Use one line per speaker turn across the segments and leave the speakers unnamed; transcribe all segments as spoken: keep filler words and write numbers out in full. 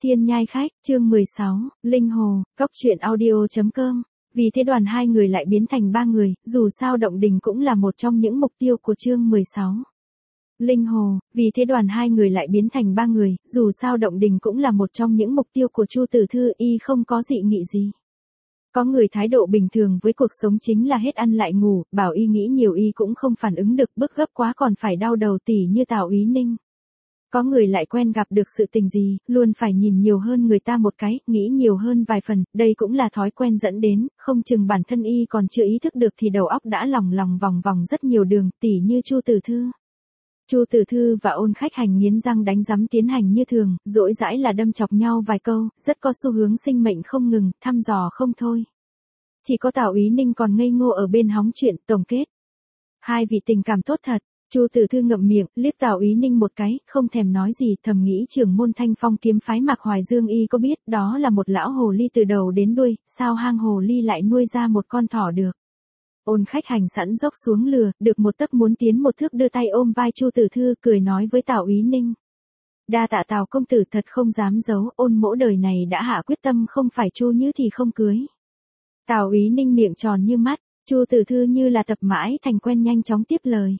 Thiên nhai khách, chương mười sáu, Linh Hồ, Cốc truyện audio chấm com. Vì thế đoàn hai người lại biến thành ba người, dù sao động đình cũng là một trong những mục tiêu của chương mười sáu. Linh Hồ, vì thế đoàn hai người lại biến thành ba người, dù sao động đình cũng là một trong những mục tiêu của Chu Tử Thư, y không có dị nghị gì. Có người thái độ bình thường với cuộc sống chính là hết ăn lại ngủ, bảo y nghĩ nhiều y cũng không phản ứng được, bức gấp quá còn phải đau đầu tỉ như Tào Úy Ninh. Có người lại quen gặp được sự tình gì, luôn phải nhìn nhiều hơn người ta một cái, nghĩ nhiều hơn vài phần, đây cũng là thói quen dẫn đến, không chừng bản thân y còn chưa ý thức được thì đầu óc đã lòng lòng vòng vòng rất nhiều đường, tỉ như Chu Tử Thư. Chu Tử Thư và Ôn Khách Hành nghiến răng đánh rắm tiến hành như thường, dỗi dãi là đâm chọc nhau vài câu, rất có xu hướng sinh mệnh không ngừng, thăm dò không thôi. Chỉ có Tào Úy Ninh còn ngây ngô ở bên hóng chuyện, tổng kết. Hai vị tình cảm tốt thật. Chu Tử Thư ngậm miệng, liếc Tào Úy Ninh một cái, không thèm nói gì, thầm nghĩ trưởng môn Thanh Phong kiếm phái Mạc Hoài Dương y có biết đó là một lão hồ ly từ đầu đến đuôi, sao hang hồ ly lại nuôi ra một con thỏ được. Ôn Khách Hành sẵn dốc xuống lừa, được một tấc muốn tiến một thước đưa tay ôm vai Chu Tử Thư, cười nói với Tào Úy Ninh. Đa tạ Tào công tử, thật không dám giấu, ôn mỗ đời này đã hạ quyết tâm không phải Chu Như thì không cưới. Tào Úy Ninh miệng tròn như mắt, Chu Tử Thư như là tập mãi thành quen nhanh chóng tiếp lời.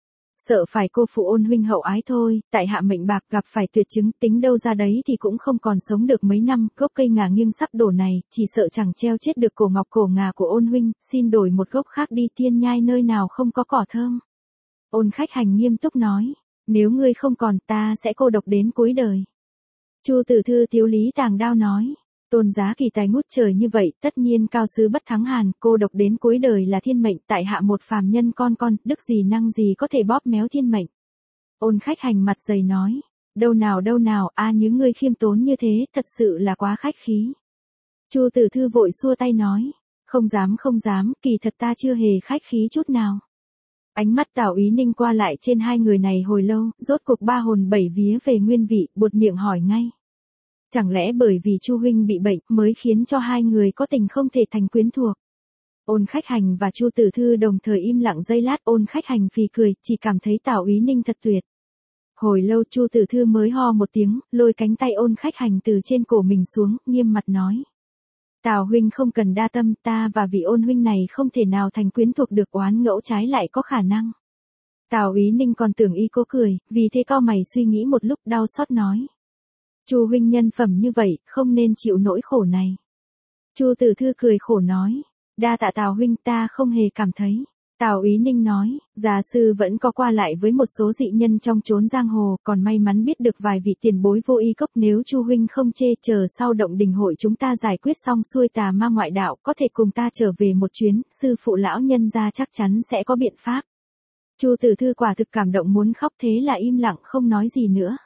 Sợ phải cô phụ ôn huynh hậu ái thôi, tại hạ mệnh bạc gặp phải tuyệt chứng, tính đâu ra đấy thì cũng không còn sống được mấy năm, gốc cây ngà nghiêng sắp đổ này, chỉ sợ chẳng treo chết được cổ ngọc cổ ngà của ôn huynh, xin đổi một gốc khác đi, Thiên nhai nơi nào không có cỏ thơm. Ôn Khách Hành nghiêm túc nói, nếu ngươi không còn ta sẽ cô độc đến cuối đời. Chu Tử Thư tiếu lý tàng đao nói. Tôn giá kỳ tài ngút trời như vậy, tất nhiên cao sư bất thắng hàn, cô độc đến cuối đời là thiên mệnh, tại hạ một phàm nhân con con, đức gì năng gì có thể bóp méo thiên mệnh. Ôn Khách Hành mặt dày nói, đâu nào đâu nào, a à, những ngươi khiêm tốn như thế, thật sự là quá khách khí. Chu Tử Thư vội xua tay nói, không dám không dám, kỳ thật ta chưa hề khách khí chút nào. Ánh mắt Tào Úy Ninh qua lại trên hai người này hồi lâu, rốt cuộc ba hồn bảy vía về nguyên vị, buột miệng hỏi ngay. Chẳng lẽ bởi vì Chu huynh bị bệnh mới khiến cho hai người có tình không thể thành quyến thuộc? Ôn Khách Hành và Chu Tử Thư đồng thời im lặng giây lát, Ôn Khách Hành phì cười, chỉ cảm thấy Tào Úy Ninh thật tuyệt. Hồi lâu Chu Tử Thư mới ho một tiếng, lôi cánh tay Ôn Khách Hành từ trên cổ mình xuống, nghiêm mặt nói. Tào huynh không cần đa tâm, ta và vị ôn huynh này không thể nào thành quyến thuộc được, oán ngẫu trái lại có khả năng. Tào Úy Ninh còn tưởng y cố cười, vì thế cau mày suy nghĩ một lúc, đau xót nói. Chu huynh nhân phẩm như vậy, không nên chịu nỗi khổ này. Chu Tử Thư cười khổ nói, đa tạ Tào huynh, ta không hề cảm thấy. Tào Úy Ninh nói, già sư vẫn có qua lại với một số dị nhân trong chốn giang hồ, còn may mắn biết được vài vị tiền bối vô y cốc, nếu Chu huynh không chê, chờ sau động đình hội chúng ta giải quyết xong xuôi tà ma ngoại đạo, có thể cùng ta trở về một chuyến, sư phụ lão nhân gia chắc chắn sẽ có biện pháp. Chu Tử Thư quả thực cảm động muốn khóc, thế là im lặng không nói gì nữa.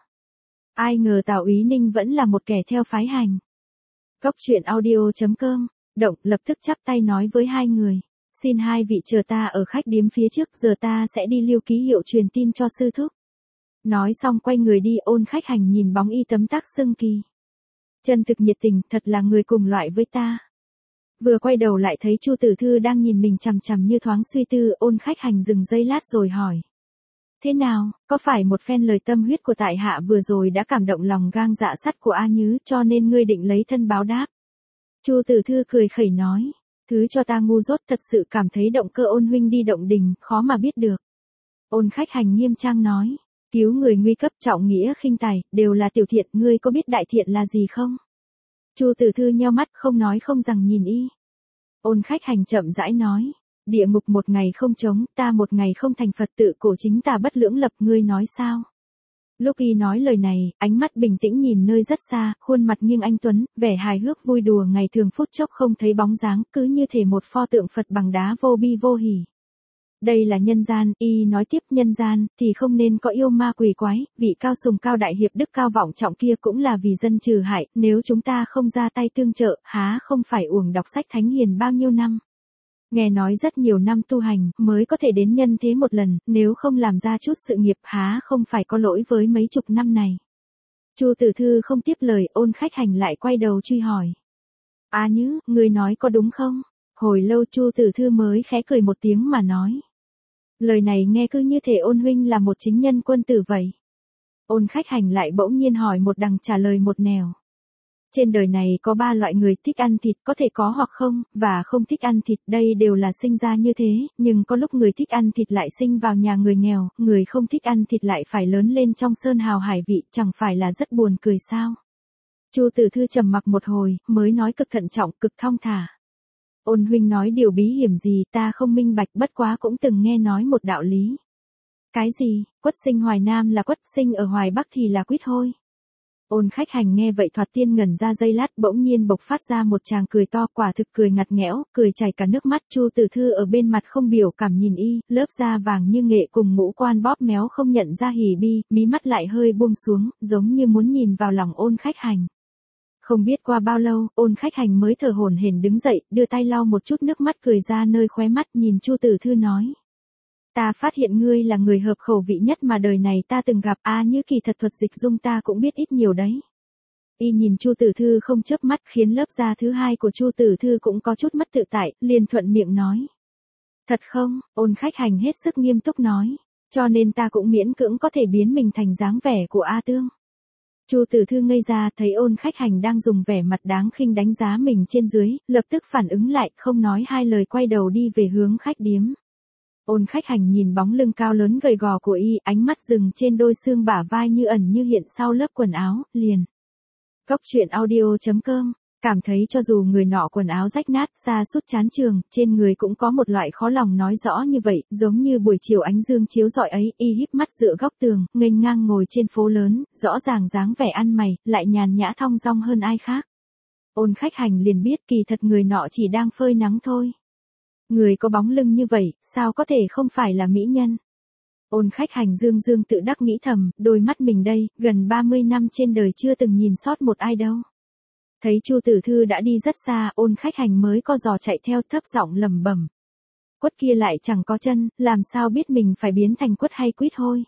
Ai ngờ Tào Úy Ninh vẫn là một kẻ theo phái hành. Cốc truyện audio chấm com, động lập tức chắp tay nói với hai người. Xin hai vị chờ ta ở khách điếm phía trước, giờ ta sẽ đi lưu ký hiệu truyền tin cho sư thúc. Nói xong quay người đi, Ôn Khách Hành nhìn bóng y tấm tắc xưng kỳ. Chân thực nhiệt tình, thật là người cùng loại với ta. Vừa quay đầu lại thấy Chu Tử Thư đang nhìn mình chằm chằm như thoáng suy tư, Ôn Khách Hành dừng giây lát rồi hỏi. Thế nào, có phải một phen lời tâm huyết của tại hạ vừa rồi đã cảm động lòng gang dạ sắt của A Nhứ cho nên ngươi định lấy thân báo đáp? Chu Tử Thư cười khẩy nói, thứ cho ta ngu dốt, thật sự cảm thấy động cơ ôn huynh đi động đình, khó mà biết được. Ôn Khách Hành nghiêm trang nói, cứu người nguy cấp, trọng nghĩa khinh tài, đều là tiểu thiện, ngươi có biết đại thiện là gì không? Chu Tử Thư nheo mắt không nói không rằng nhìn y. Ôn Khách Hành chậm rãi nói. Địa ngục một ngày không trống, ta một ngày không thành Phật, tự cổ chính ta bất lưỡng lập, ngươi nói sao? Lúc y nói lời này, ánh mắt bình tĩnh nhìn nơi rất xa, khuôn mặt nghiêng anh tuấn, vẻ hài hước vui đùa ngày thường phút chốc không thấy bóng dáng, cứ như thể một pho tượng Phật bằng đá vô bi vô hỉ. Đây là nhân gian, y nói tiếp, nhân gian thì không nên có yêu ma quỷ quái, vị cao sùng cao đại hiệp đức cao vọng trọng kia cũng là vì dân trừ hại, nếu chúng ta không ra tay tương trợ, há không phải uổng đọc sách thánh hiền bao nhiêu năm. Nghe nói rất nhiều năm tu hành mới có thể đến nhân thế một lần, nếu không làm ra chút sự nghiệp há không phải có lỗi với mấy chục năm này. Chu Tử Thư không tiếp lời, Ôn Khách Hành lại quay đầu truy hỏi. A Nhứ, ngươi nói có đúng không? Hồi lâu Chu Tử Thư mới khẽ cười một tiếng mà nói. Lời này nghe cứ như thể Ôn huynh là một chính nhân quân tử vậy. Ôn Khách Hành lại bỗng nhiên hỏi một đằng trả lời một nẻo. Trên đời này có ba loại người thích ăn thịt, có thể có hoặc không, và không thích ăn thịt, đây đều là sinh ra như thế, nhưng có lúc người thích ăn thịt lại sinh vào nhà người nghèo, người không thích ăn thịt lại phải lớn lên trong sơn hào hải vị, chẳng phải là rất buồn cười sao? Chu Tử Thư trầm mặc một hồi, mới nói cực thận trọng, cực thong thả. Ôn huynh nói điều bí hiểm gì ta không minh bạch, bất quá cũng từng nghe nói một đạo lý. Cái gì? Quất sinh Hoài Nam là quất, sinh ở Hoài Bắc thì là quýt hôi. Ôn Khách Hành nghe vậy thoạt tiên ngẩn ra giây lát, bỗng nhiên bộc phát ra một tràng cười to, quả thực cười ngặt nghẽo, cười chảy cả nước mắt. Chu Tử Thư ở bên mặt không biểu cảm nhìn y, lớp da vàng như nghệ cùng ngũ quan bóp méo không nhận ra hỉ bi, mí mắt lại hơi buông xuống, giống như muốn nhìn vào lòng Ôn Khách Hành. Không biết qua bao lâu, Ôn Khách Hành mới thở hổn hển đứng dậy, đưa tay lau một chút nước mắt, cười ra nơi khóe mắt, nhìn Chu Tử Thư nói: Ta phát hiện ngươi là người hợp khẩu vị nhất mà đời này ta từng gặp, a à, như kỳ thật thuật dịch dung ta cũng biết ít nhiều đấy. Y nhìn Chu Tử Thư không chớp mắt, khiến lớp da thứ hai của Chu Tử Thư cũng có chút mất tự tại, liền thuận miệng nói: Thật không? Ôn Khách Hành hết sức nghiêm túc nói: Cho nên ta cũng miễn cưỡng có thể biến mình thành dáng vẻ của A Tương. Chu Tử Thư ngây ra, thấy Ôn Khách Hành đang dùng vẻ mặt đáng khinh đánh giá mình trên dưới, lập tức phản ứng lại, không nói hai lời quay đầu đi về hướng khách điếm. Ôn Khách Hành nhìn bóng lưng cao lớn gầy gò của y, ánh mắt dừng trên đôi xương bả vai như ẩn như hiện sau lớp quần áo, liền. Góc truyện audio chấm com, cảm thấy cho dù người nọ quần áo rách nát, sa sút chán trường, trên người cũng có một loại khó lòng nói rõ như vậy, giống như buổi chiều ánh dương chiếu rọi ấy, y híp mắt dựa góc tường, nghênh ngang ngồi trên phố lớn, rõ ràng dáng vẻ ăn mày, lại nhàn nhã thong dong hơn ai khác. Ôn Khách Hành liền biết kỳ thật người nọ chỉ đang phơi nắng thôi. Người có bóng lưng như vậy, sao có thể không phải là mỹ nhân? Ôn Khách Hành dương dương tự đắc nghĩ thầm, đôi mắt mình đây, gần ba mươi năm trên đời chưa từng nhìn sót một ai đâu. Thấy Chu Tử Thư đã đi rất xa, Ôn Khách Hành mới co giò chạy theo, thấp giọng lẩm bẩm: Quất kia lại chẳng có chân, làm sao biết mình phải biến thành quất hay quýt hôi?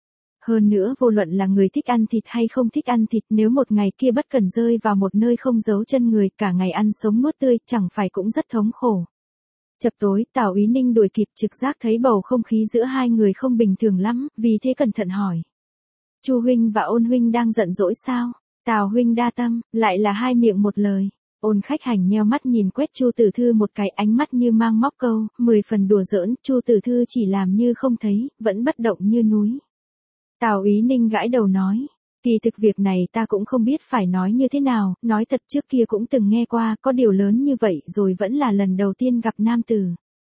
Hơn nữa vô luận là người thích ăn thịt hay không thích ăn thịt, nếu một ngày kia bất cẩn rơi vào một nơi không giấu chân người, cả ngày ăn sống nuốt tươi, chẳng phải cũng rất thống khổ. Chập tối, Tào Úy Ninh đuổi kịp, trực giác thấy bầu không khí giữa hai người không bình thường lắm, vì thế cẩn thận hỏi: Chu huynh và Ôn huynh đang giận dỗi sao? Tào huynh đa tâm, lại là hai miệng một lời. Ôn Khách Hành nheo mắt nhìn quét Chu Tử Thư một cái, ánh mắt như mang móc câu, mười phần đùa giỡn. Chu Tử Thư chỉ làm như không thấy, vẫn bất động như núi. Tào Úy Ninh gãi đầu nói: Kỳ thực việc này ta cũng không biết phải nói như thế nào, nói thật trước kia cũng từng nghe qua, có điều lớn như vậy rồi vẫn là lần đầu tiên gặp nam tử.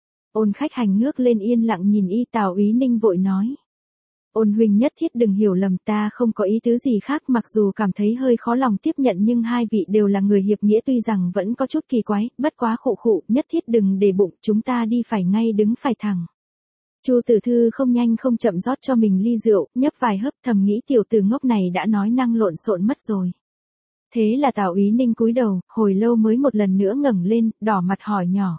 Ôn Khách Hành ngước lên yên lặng nhìn y. Tào Úy Ninh vội nói: Ôn huynh nhất thiết đừng hiểu lầm, ta không có ý tứ gì khác, mặc dù cảm thấy hơi khó lòng tiếp nhận nhưng hai vị đều là người hiệp nghĩa, tuy rằng vẫn có chút kỳ quái, bất quá khụ khụ, nhất thiết đừng để bụng, chúng ta đi phải ngay đứng phải thẳng. Chu Tử Thư không nhanh không chậm rót cho mình ly rượu, nhấp vài hớp, thầm nghĩ tiểu tử ngốc này đã nói năng lộn xộn mất rồi. Thế là Tào Úy Ninh cúi đầu, hồi lâu mới một lần nữa ngẩng lên, đỏ mặt hỏi nhỏ: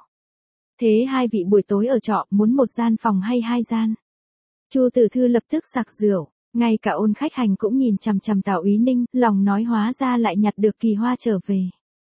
Thế hai vị buổi tối ở trọ, muốn một gian phòng hay hai gian? Chu Tử Thư lập tức sặc rượu, ngay cả Ôn Khách Hành cũng nhìn chằm chằm Tào Úy Ninh, lòng nói hóa ra lại nhặt được kỳ hoa trở về.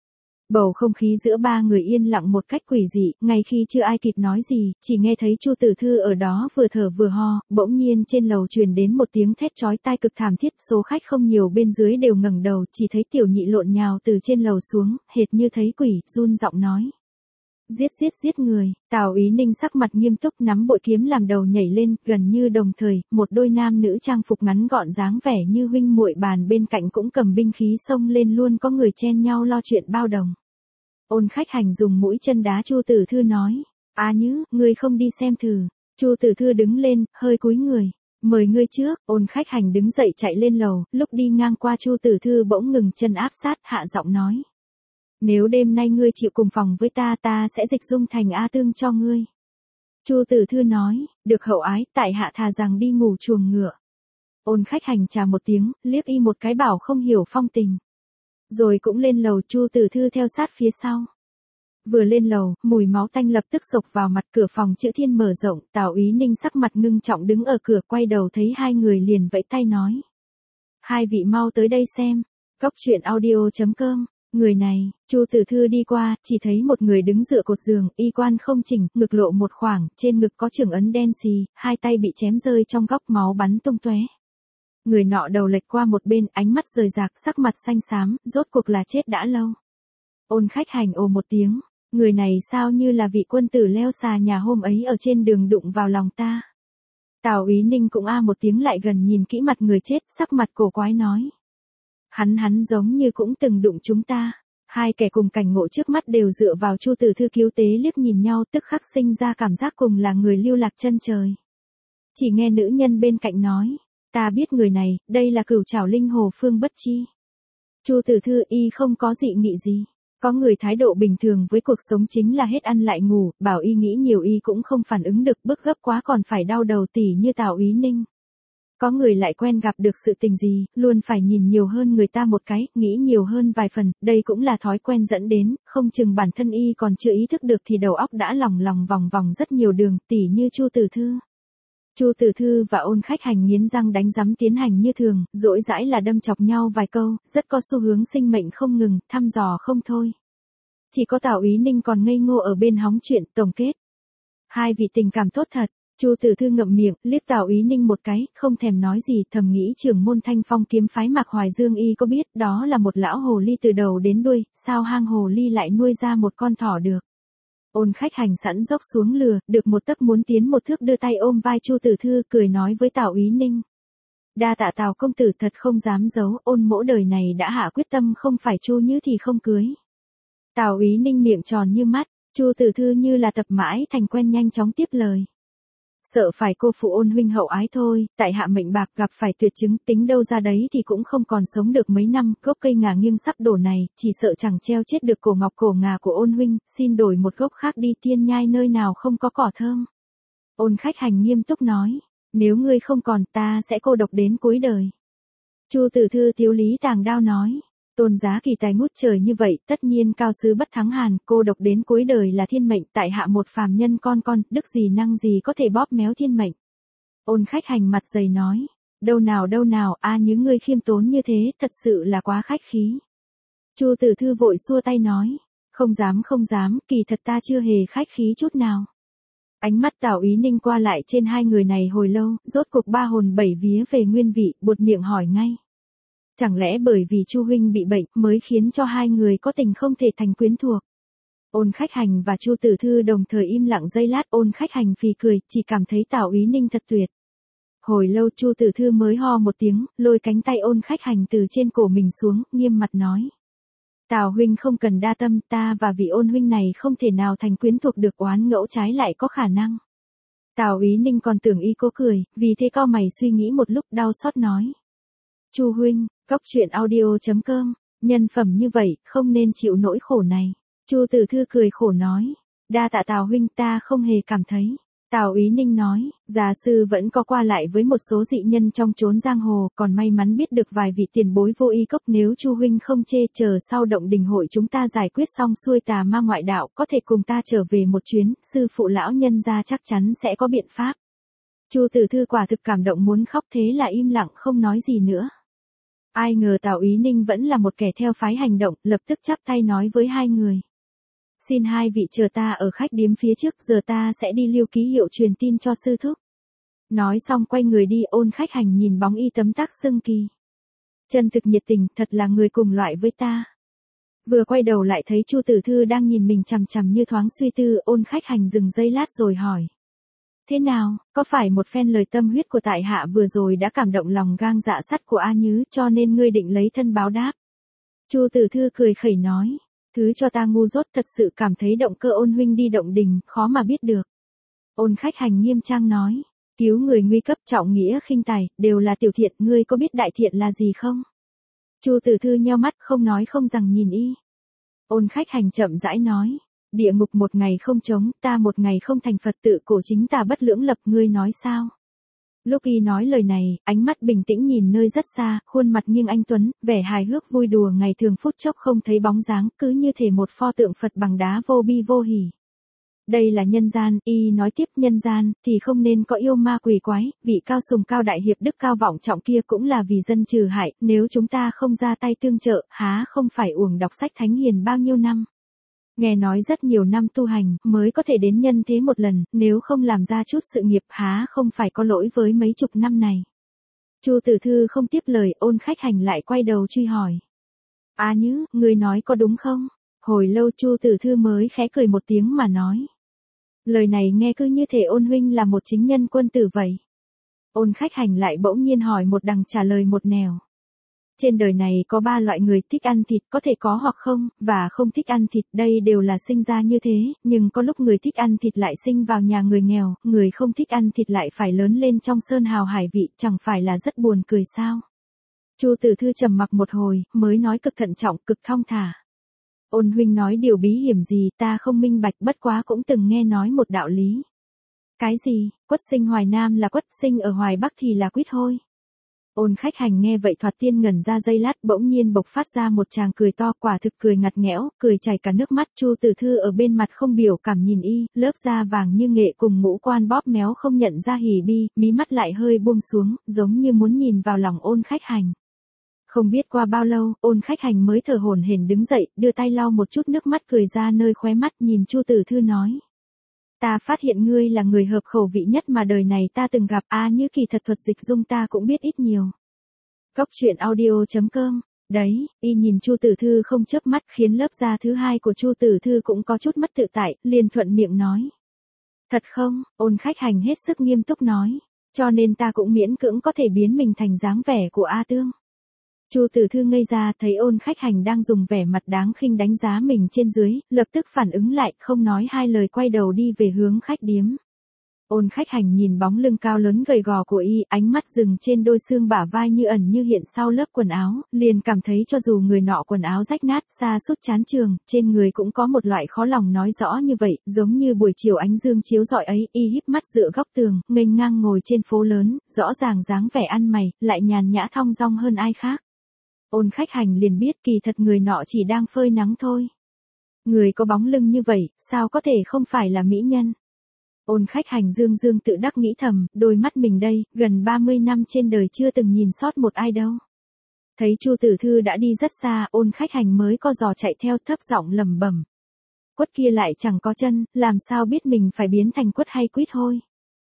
Bầu không khí giữa ba người yên lặng một cách quỷ dị, ngay khi chưa ai kịp nói gì, chỉ nghe thấy Chu Tử Thư ở đó vừa thở vừa ho, bỗng nhiên trên lầu truyền đến một tiếng thét chói tai cực thảm thiết, số khách không nhiều bên dưới đều ngẩng đầu, chỉ thấy Tiểu Nhị lộn nhào từ trên lầu xuống, hệt như thấy quỷ, run giọng nói: Giết giết giết người. Tào Úy Ninh sắc mặt nghiêm túc nắm bội kiếm làm đầu nhảy lên, gần như đồng thời, một đôi nam nữ trang phục ngắn gọn dáng vẻ như huynh muội bàn bên cạnh cũng cầm binh khí xông lên, luôn có người chen nhau lo chuyện bao đồng. Ôn Khách Hành dùng mũi chân đá Chu Tử Thư nói: "A Nhứ, ngươi không đi xem thử." Chu Tử Thư đứng lên, hơi cúi người: "Mời ngươi trước." Ôn Khách Hành đứng dậy chạy lên lầu, lúc đi ngang qua Chu Tử Thư bỗng ngừng chân áp sát, hạ giọng nói: "Nếu đêm nay ngươi chịu cùng phòng với ta, ta sẽ dịch dung thành A Tương cho ngươi." Chu Tử Thư nói: "Được hậu ái, tại hạ thà rằng đi ngủ chuồng ngựa." Ôn Khách Hành chà một tiếng, liếc y một cái bảo không hiểu phong tình. Rồi cũng lên lầu, Chu Tử Thư theo sát phía sau. Vừa lên lầu, mùi máu tanh lập tức xộc vào mặt, cửa phòng chữ Thiên mở rộng, Tào Úy Ninh sắc mặt ngưng trọng đứng ở cửa, quay đầu thấy hai người liền vẫy tay nói: "Hai vị mau tới đây xem." Góc truyện audio chấm com. Người này, Chu Tử Thư đi qua, chỉ thấy một người đứng dựa cột giường, y quan không chỉnh, ngực lộ một khoảng, trên ngực có trưởng ấn đen xì, hai tay bị chém rơi trong góc, máu bắn tung tóe. Người nọ đầu lệch qua một bên, ánh mắt rời rạc, sắc mặt xanh xám, rốt cuộc là chết đã lâu. Ôn Khách Hành ồ một tiếng, người này sao như là vị quân tử leo xà nhà hôm ấy ở trên đường đụng vào lòng ta. Tào Úy Ninh cũng a một tiếng lại gần nhìn kỹ mặt người chết, sắc mặt cổ quái nói. Hắn hắn giống như cũng từng đụng chúng ta. Hai kẻ cùng cảnh ngộ trước mắt đều dựa vào Chu Tử Thư cứu tế liếc nhìn nhau, tức khắc sinh ra cảm giác cùng là người lưu lạc chân trời. Chỉ nghe nữ nhân bên cạnh nói, ta biết người này, đây là Cửu Trảo Linh Hồ Phương Bất Chi. Chu Tử Thư y không có dị nghị gì. Có người thái độ bình thường với cuộc sống chính là hết ăn lại ngủ, bảo y nghĩ nhiều y cũng không phản ứng được, bức gấp quá còn phải đau đầu tỉ như Tào Úy Ninh. Có người lại quen gặp được sự tình gì, luôn phải nhìn nhiều hơn người ta một cái, nghĩ nhiều hơn vài phần, đây cũng là thói quen dẫn đến, không chừng bản thân y còn chưa ý thức được thì đầu óc đã lòng lòng vòng vòng rất nhiều đường, tỉ như Chu Tử Thư. Chu Tử Thư và Ôn Khách Hành nghiến răng đánh rắm tiến hành như thường, dỗi dãi là đâm chọc nhau vài câu, rất có xu hướng sinh mệnh không ngừng, thăm dò không thôi. Chỉ có Tào Úy Ninh còn ngây ngô ở bên hóng chuyện, tổng kết. Hai vị tình cảm tốt thật. Chu Tử Thư ngậm miệng, liếc Tào Úy Ninh một cái, không thèm nói gì, thầm nghĩ trưởng môn Thanh Phong kiếm phái Mạc Hoài Dương y có biết, đó là một lão hồ ly từ đầu đến đuôi, sao hang hồ ly lại nuôi ra một con thỏ được. Ôn Khách Hành sẵn dốc xuống lừa, được một tấc muốn tiến một thước, đưa tay ôm vai Chu Tử Thư, cười nói với Tào Úy Ninh. Đa tạ Tào công tử, thật không dám giấu, ôn mỗ đời này đã hạ quyết tâm không phải Chu Như thì không cưới. Tào Úy Ninh miệng tròn như mắt, Chu Tử Thư như là tập mãi thành quen nhanh chóng tiếp lời. Sợ phải cô phụ ôn huynh hậu ái thôi, tại hạ mệnh bạc gặp phải tuyệt chứng, tính đâu ra đấy thì cũng không còn sống được mấy năm, gốc cây ngà nghiêng sắp đổ này, chỉ sợ chẳng treo chết được cổ ngọc cổ ngà của ôn huynh, xin đổi một gốc khác đi, Tiên Nhai nơi nào không có cỏ thơm. Ôn Khách Hành nghiêm túc nói, nếu ngươi không còn ta sẽ cô độc đến cuối đời. Chu Tử Thư tiếu lý tàng đao nói. Tôn giá kỳ tài ngút trời như vậy, tất nhiên cao sứ bất thắng hàn, cô độc đến cuối đời là thiên mệnh, tại hạ một phàm nhân con con, đức gì năng gì có thể bóp méo thiên mệnh. Ôn Khách Hành mặt dày nói, đâu nào đâu nào, a à, những ngươi khiêm tốn như thế, thật sự là quá khách khí. Chu Tử Thư vội xua tay nói, không dám không dám, kỳ thật ta chưa hề khách khí chút nào. Ánh mắt Tào Úy Ninh qua lại trên hai người này hồi lâu, rốt cuộc ba hồn bảy vía về nguyên vị, buột miệng hỏi ngay. Chẳng lẽ bởi vì Chu huynh bị bệnh mới khiến cho hai người có tình không thể thành quyến thuộc? Ôn Khách Hành và Chu Tử Thư đồng thời im lặng giây lát, Ôn Khách Hành phì cười, chỉ cảm thấy Tào Úy Ninh thật tuyệt. Hồi lâu Chu Tử Thư mới ho một tiếng, lôi cánh tay Ôn Khách Hành từ trên cổ mình xuống, nghiêm mặt nói. Tào huynh không cần đa tâm, ta và vị ôn huynh này không thể nào thành quyến thuộc được, oán ngẫu trái lại có khả năng. Tào Úy Ninh còn tưởng y cố cười, vì thế cau mày suy nghĩ một lúc đau xót nói. Chu huynh, Cóc truyện audio chấm com, nhân phẩm như vậy, không nên chịu nỗi khổ này. Chu Tử Thư cười khổ nói, đa tạ Tào huynh, ta không hề cảm thấy. Tào Úy Ninh nói, già sư vẫn có qua lại với một số dị nhân trong chốn giang hồ, còn may mắn biết được vài vị tiền bối vô y cốc, nếu Chu huynh không chê, chờ sau động đình hội chúng ta giải quyết xong xuôi tà ma ngoại đạo, có thể cùng ta trở về một chuyến, sư phụ lão nhân gia chắc chắn sẽ có biện pháp. Chu Tử Thư quả thực cảm động muốn khóc, thế là im lặng không nói gì nữa. Ai ngờ Tào Úy Ninh vẫn là một kẻ theo phái hành động, lập tức chắp tay nói với hai người. Xin hai vị chờ ta ở khách điếm phía trước, giờ ta sẽ đi lưu ký hiệu truyền tin cho sư thúc. Nói xong quay người đi, Ôn Khách Hành nhìn bóng y tấm tắc xưng kỳ. Chân thực nhiệt tình, thật là người cùng loại với ta. Vừa quay đầu lại thấy Chu Tử Thư đang nhìn mình chằm chằm như thoáng suy tư, Ôn Khách Hành dừng giây lát rồi hỏi. Thế nào, có phải một phen lời tâm huyết của tại hạ vừa rồi đã cảm động lòng gang dạ sắt của A Nhứ cho nên ngươi định lấy thân báo đáp? Chu Tử Thư cười khẩy nói, thứ cho ta ngu dốt, thật sự cảm thấy động cơ Ôn huynh đi động đình, khó mà biết được. Ôn Khách Hành nghiêm trang nói, cứu người nguy cấp, trọng nghĩa khinh tài, đều là tiểu thiện, ngươi có biết đại thiện là gì không? Chu Tử Thư nheo mắt không nói không rằng nhìn y. Ôn Khách Hành chậm rãi nói. Địa ngục một ngày không trống, ta một ngày không thành Phật, tự cổ chính ta bất lưỡng lập, ngươi nói sao? Lúc y nói lời này, ánh mắt bình tĩnh nhìn nơi rất xa, khuôn mặt nghiêng anh tuấn, vẻ hài hước vui đùa ngày thường phút chốc không thấy bóng dáng, cứ như thể một pho tượng Phật bằng đá vô bi vô hỉ. Đây là nhân gian, y nói tiếp, nhân gian thì không nên có yêu ma quỷ quái, vị cao sùng cao đại hiệp đức cao vọng trọng kia cũng là vì dân trừ hại, nếu chúng ta không ra tay tương trợ, há không phải uổng đọc sách thánh hiền bao nhiêu năm. Nghe nói rất nhiều năm tu hành mới có thể đến nhân thế một lần, nếu không làm ra chút sự nghiệp há không phải có lỗi với mấy chục năm này. Chu Tử Thư không tiếp lời, Ôn Khách Hành lại quay đầu truy hỏi. A Nhứ, ngươi nói có đúng không? Hồi lâu Chu Tử Thư mới khẽ cười một tiếng mà nói. Lời này nghe cứ như thể Ôn huynh là một chính nhân quân tử vậy. Ôn Khách Hành lại bỗng nhiên hỏi một đằng trả lời một nẻo. Trên đời này có ba loại người thích ăn thịt, có thể có hoặc không, và không thích ăn thịt, đây đều là sinh ra như thế, nhưng có lúc người thích ăn thịt lại sinh vào nhà người nghèo, người không thích ăn thịt lại phải lớn lên trong sơn hào hải vị, chẳng phải là rất buồn cười sao? Chu Tử Thư trầm mặc một hồi, mới nói cực thận trọng, cực thong thả. Ôn huynh nói điều bí hiểm gì ta không minh bạch, bất quá cũng từng nghe nói một đạo lý. Cái gì? Quất sinh Hoài Nam là quất, sinh ở Hoài Bắc thì là quýt hôi. Ôn Khách Hành nghe vậy thoạt tiên ngẩn ra giây lát, bỗng nhiên bộc phát ra một tràng cười to, quả thực cười ngặt nghẽo, cười chảy cả nước mắt. Chu Tử Thư ở bên mặt không biểu cảm nhìn y, lớp da vàng như nghệ cùng ngũ quan bóp méo không nhận ra hỉ bi, mí mắt lại hơi buông xuống, giống như muốn nhìn vào lòng Ôn Khách Hành. Không biết qua bao lâu, Ôn Khách Hành mới thở hổn hển đứng dậy, đưa tay lau một chút nước mắt cười ra nơi khóe mắt, nhìn Chu Tử Thư nói. Ta phát hiện ngươi là người hợp khẩu vị nhất mà đời này ta từng gặp, a Như kỳ thật thuật dịch dung ta cũng biết ít nhiều. Góc truyện audio chấm com, đấy, y nhìn Chu Tử Thư không chớp mắt khiến lớp da thứ hai của Chu Tử Thư cũng có chút mất tự tại, liền thuận miệng nói. Thật không? Ôn Khách Hành hết sức nghiêm túc nói, cho nên ta cũng miễn cưỡng có thể biến mình thành dáng vẻ của A Tương. Chu Tử Thư ngây ra thấy Ôn Khách Hành đang dùng vẻ mặt đáng khinh đánh giá mình trên dưới, lập tức phản ứng lại, không nói hai lời quay đầu đi về hướng khách điếm. Ôn Khách Hành nhìn bóng lưng cao lớn gầy gò của y, ánh mắt dừng trên đôi xương bả vai như ẩn như hiện sau lớp quần áo, liền cảm thấy cho dù người nọ quần áo rách nát, sa sút chán trường, trên người cũng có một loại khó lòng nói rõ như vậy, giống như buổi chiều ánh dương chiếu rọi ấy, y híp mắt dựa góc tường, nghênh ngang ngồi trên phố lớn, rõ ràng dáng vẻ ăn mày, lại nhàn nhã thong dong hơn ai khác. Ôn Khách Hành liền biết kỳ thật người nọ chỉ đang phơi nắng thôi. Người có bóng lưng như vậy, sao có thể không phải là mỹ nhân? Ôn Khách Hành dương dương tự đắc nghĩ thầm, đôi mắt mình đây, gần ba mươi năm trên đời chưa từng nhìn sót một ai đâu. Thấy Chu Tử Thư đã đi rất xa, Ôn Khách Hành mới co giò chạy theo, thấp giọng lẩm bẩm. Quất kia lại chẳng có chân, làm sao biết mình phải biến thành quất hay quýt hôi?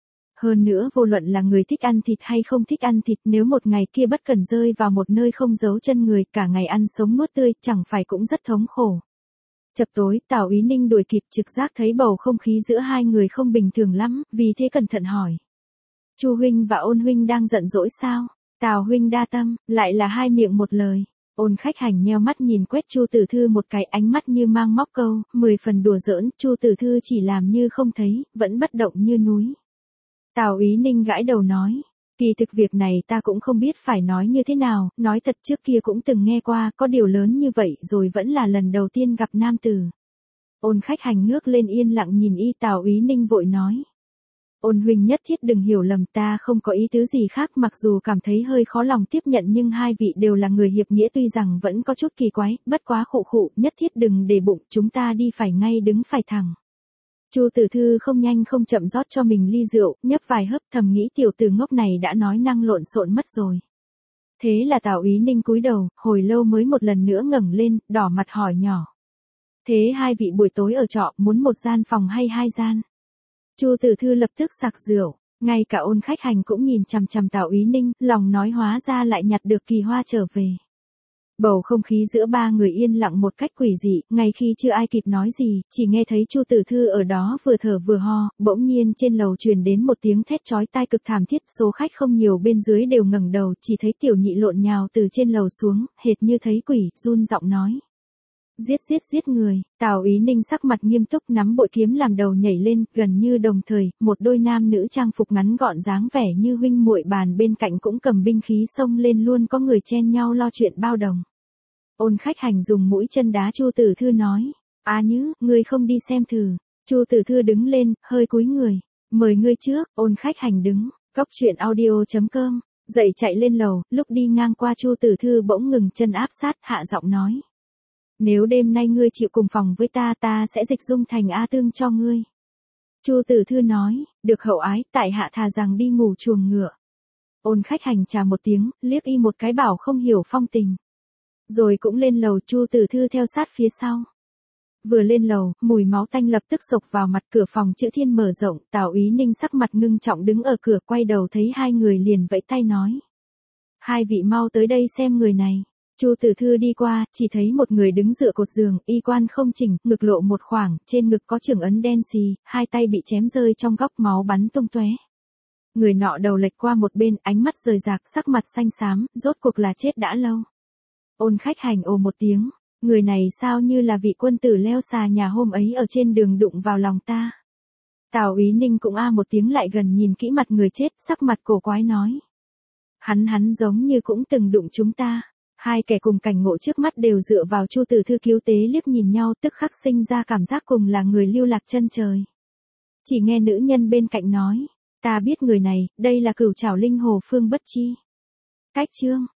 Hơn nữa vô luận là người thích ăn thịt hay không thích ăn thịt, nếu một ngày kia bất cần rơi vào một nơi không giấu chân người, cả ngày ăn sống nuốt tươi, chẳng phải cũng rất thống khổ. Chập tối, Tào Úy Ninh đuổi kịp, trực giác thấy bầu không khí giữa hai người không bình thường lắm, vì thế cẩn thận hỏi. Chu huynh và Ôn huynh đang giận dỗi sao? Tào huynh đa tâm, lại là hai miệng một lời. Ôn Khách Hành nheo mắt nhìn quét Chu Tử Thư một cái, ánh mắt như mang móc câu, mười phần đùa giỡn. Chu Tử Thư chỉ làm như không thấy, vẫn bất động như núi. Tào Úy Ninh gãi đầu nói, kỳ thực việc này ta cũng không biết phải nói như thế nào, nói thật trước kia cũng từng nghe qua, có điều lớn như vậy rồi vẫn là lần đầu tiên gặp nam tử. Ôn Khách Hành ngước lên yên lặng nhìn y, Tào Úy Ninh vội nói. Ôn huynh nhất thiết đừng hiểu lầm, ta không có ý tứ gì khác, mặc dù cảm thấy hơi khó lòng tiếp nhận nhưng hai vị đều là người hiệp nghĩa, tuy rằng vẫn có chút kỳ quái, bất quá khụ khụ, nhất thiết đừng để bụng, chúng ta đi phải ngay đứng phải thẳng. Chu Tử Thư không nhanh không chậm rót cho mình ly rượu, nhấp vài hớp, thầm nghĩ tiểu tử ngốc này đã nói năng lộn xộn mất rồi. Thế là Tào Úy Ninh cúi đầu, hồi lâu mới một lần nữa ngẩng lên, đỏ mặt hỏi nhỏ. Thế hai vị buổi tối ở trọ muốn một gian phòng hay hai gian? Chu Tử Thư lập tức sặc rượu, ngay cả Ôn Khách Hành cũng nhìn chằm chằm Tào Úy Ninh, lòng nói hóa ra lại nhặt được kỳ hoa trở về. Bầu không khí giữa ba người yên lặng một cách quỷ dị, ngay khi chưa ai kịp nói gì, chỉ nghe thấy Chu Tử Thư ở đó vừa thở vừa ho, bỗng nhiên trên lầu truyền đến một tiếng thét chói tai cực thảm thiết, số khách không nhiều bên dưới đều ngẩng đầu, chỉ thấy Tiểu Nhị lộn nhào từ trên lầu xuống, hệt như thấy quỷ, run giọng nói. Giết giết giết người. Tào Úy Ninh sắc mặt nghiêm túc nắm bội kiếm làm đầu nhảy lên, gần như đồng thời, một đôi nam nữ trang phục ngắn gọn dáng vẻ như huynh muội bàn bên cạnh cũng cầm binh khí xông lên, luôn có người chen nhau lo chuyện bao đồng. Ôn Khách Hành dùng mũi chân đá Chu Tử Thư nói, A Nhứ, ngươi không đi xem thử. Chu Tử Thư đứng lên, hơi cúi người, mời ngươi trước. Ôn Khách Hành đứng, góc truyện audio chấm com, dậy chạy lên lầu, lúc đi ngang qua Chu Tử Thư bỗng ngừng chân áp sát, hạ giọng nói. Nếu đêm nay ngươi chịu cùng phòng với ta, ta sẽ dịch dung thành A Tương cho ngươi. Chu Tử Thư nói, được hậu ái, tại hạ thà rằng đi ngủ chuồng ngựa. Ôn Khách Hành chà một tiếng, liếc y một cái bảo không hiểu phong tình. Rồi cũng lên lầu, Chu Tử Thư theo sát phía sau. Vừa lên lầu, mùi máu tanh lập tức xộc vào mặt, cửa phòng Chữ Thiên mở rộng, Tào Úy Ninh sắc mặt ngưng trọng đứng ở cửa, quay đầu thấy hai người liền vẫy tay nói. Hai vị mau tới đây xem người này. Chu Tử Thư đi qua, chỉ thấy một người đứng dựa cột giường, y quan không chỉnh, ngực lộ một khoảng, trên ngực có trưởng ấn đen xì, hai tay bị chém rơi trong góc, máu bắn tung tóe. Người nọ đầu lệch qua một bên, ánh mắt rời rạc, sắc mặt xanh xám, rốt cuộc là chết đã lâu. Ôn Khách Hành ồ một tiếng, người này sao như là vị quân tử leo xà nhà hôm ấy ở trên đường đụng vào lòng ta. Tào Úy Ninh cũng a một tiếng lại gần nhìn kỹ mặt người chết, sắc mặt cổ quái nói. Hắn hắn giống như cũng từng đụng chúng ta. Hai kẻ cùng cảnh ngộ trước mắt đều dựa vào Chu Tử Thư cứu tế liếc nhìn nhau, tức khắc sinh ra cảm giác cùng là người lưu lạc chân trời. Chỉ nghe nữ nhân bên cạnh nói, ta biết người này, đây là Cửu Trảo Linh Hồ Phương Bất Chi. Cách chương